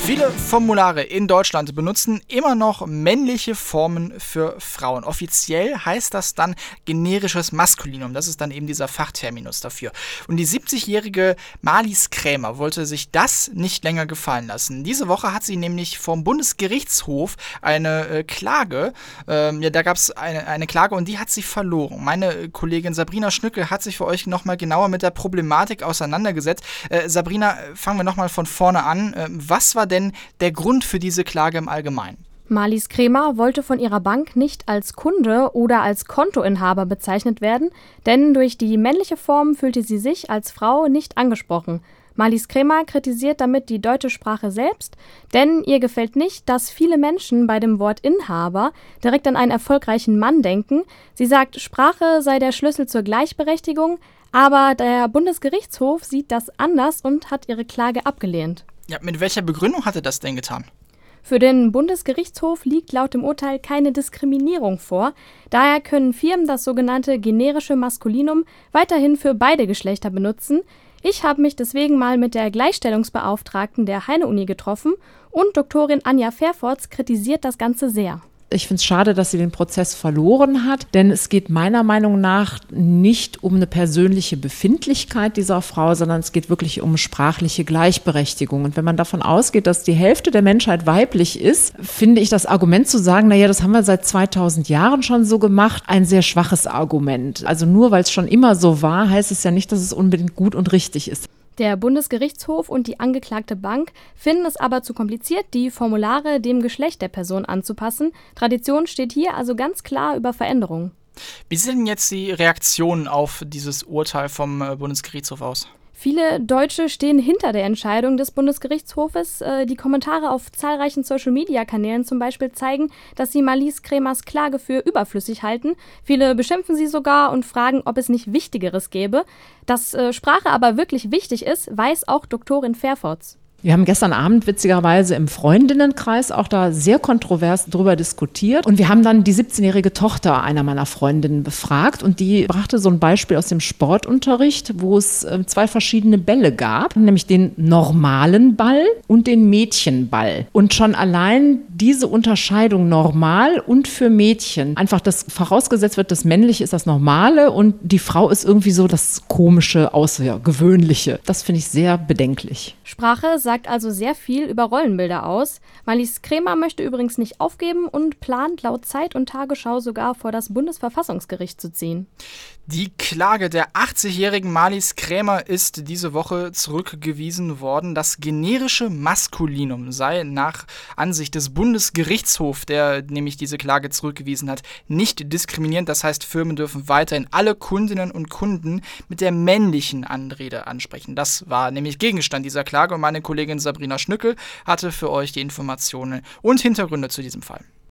Viele Formulare in Deutschland benutzen immer noch männliche Formen für Frauen. Offiziell heißt das dann generisches Maskulinum. Das ist dann eben dieser Fachterminus dafür. Und die 70-jährige Marlies Krämer wollte sich das nicht länger gefallen lassen. Diese Woche hat sie nämlich vom Bundesgerichtshof eine Klage, da gab es eine Klage und die hat sie verloren. Meine Kollegin Sabrina Schnückel hat sich für euch nochmal genauer mit der Problematik auseinandergesetzt. Sabrina, fangen wir nochmal von vorne an. Was war denn der Grund für diese Klage im Allgemeinen? Marlies Krämer wollte von ihrer Bank nicht als Kunde oder als Kontoinhaber bezeichnet werden, denn durch die männliche Form fühlte sie sich als Frau nicht angesprochen. Marlies Krämer kritisiert damit die deutsche Sprache selbst, denn ihr gefällt nicht, dass viele Menschen bei dem Wort Inhaber direkt an einen erfolgreichen Mann denken. Sie sagt, Sprache sei der Schlüssel zur Gleichberechtigung, aber der Bundesgerichtshof sieht das anders und hat ihre Klage abgelehnt. Ja, mit welcher Begründung hat er das denn getan? Für den Bundesgerichtshof liegt laut dem Urteil keine Diskriminierung vor. Daher können Firmen das sogenannte generische Maskulinum weiterhin für beide Geschlechter benutzen. Ich habe mich deswegen mal mit der Gleichstellungsbeauftragten der Heine-Uni getroffen und Doktorin Anja Verfortz kritisiert das Ganze sehr. Ich finde es schade, dass sie den Prozess verloren hat, denn es geht meiner Meinung nach nicht um eine persönliche Befindlichkeit dieser Frau, sondern es geht wirklich um sprachliche Gleichberechtigung. Und wenn man davon ausgeht, dass die Hälfte der Menschheit weiblich ist, finde ich das Argument zu sagen, naja, das haben wir seit 2000 Jahren schon so gemacht, ein sehr schwaches Argument. Also nur weil es schon immer so war, heißt es ja nicht, dass es unbedingt gut und richtig ist. Der Bundesgerichtshof und die angeklagte Bank finden es aber zu kompliziert, die Formulare dem Geschlecht der Person anzupassen. Tradition steht hier also ganz klar über Veränderungen. Wie sehen denn jetzt die Reaktionen auf dieses Urteil vom Bundesgerichtshof aus? Viele Deutsche stehen hinter der Entscheidung des Bundesgerichtshofes. Die Kommentare auf zahlreichen Social-Media-Kanälen zum Beispiel zeigen, dass sie Marlies Krämers Klage für überflüssig halten. Viele beschimpfen sie sogar und fragen, ob es nicht Wichtigeres gäbe. Dass Sprache aber wirklich wichtig ist, weiß auch Doktorin Verfortz. Wir haben gestern Abend witzigerweise im Freundinnenkreis auch da sehr kontrovers drüber diskutiert. Und wir haben dann die 17-jährige Tochter einer meiner Freundinnen befragt. Und die brachte so ein Beispiel aus dem Sportunterricht, wo es 2 verschiedene Bälle gab, nämlich den normalen Ball und den Mädchenball. Und schon allein diese Unterscheidung normal und für Mädchen, einfach das vorausgesetzt wird, das Männliche ist das Normale und die Frau ist irgendwie so das Komische, Außergewöhnliche. Das finde ich sehr bedenklich. Sprache sagt also sehr viel über Rollenbilder aus. Marlies Krämer möchte übrigens nicht aufgeben und plant laut Zeit und Tagesschau sogar vor das Bundesverfassungsgericht zu ziehen. Die Klage der 80-jährigen Marlies Krämer ist diese Woche zurückgewiesen worden. Das generische Maskulinum sei nach Ansicht des Bundesgerichtshofs, der nämlich diese Klage zurückgewiesen hat, nicht diskriminierend. Das heißt, Firmen dürfen weiterhin alle Kundinnen und Kunden mit der männlichen Anrede ansprechen. Das war nämlich Gegenstand dieser Klage und meine Kollegin Sabrina Schnückel hatte für euch die Informationen und Hintergründe zu diesem Fall.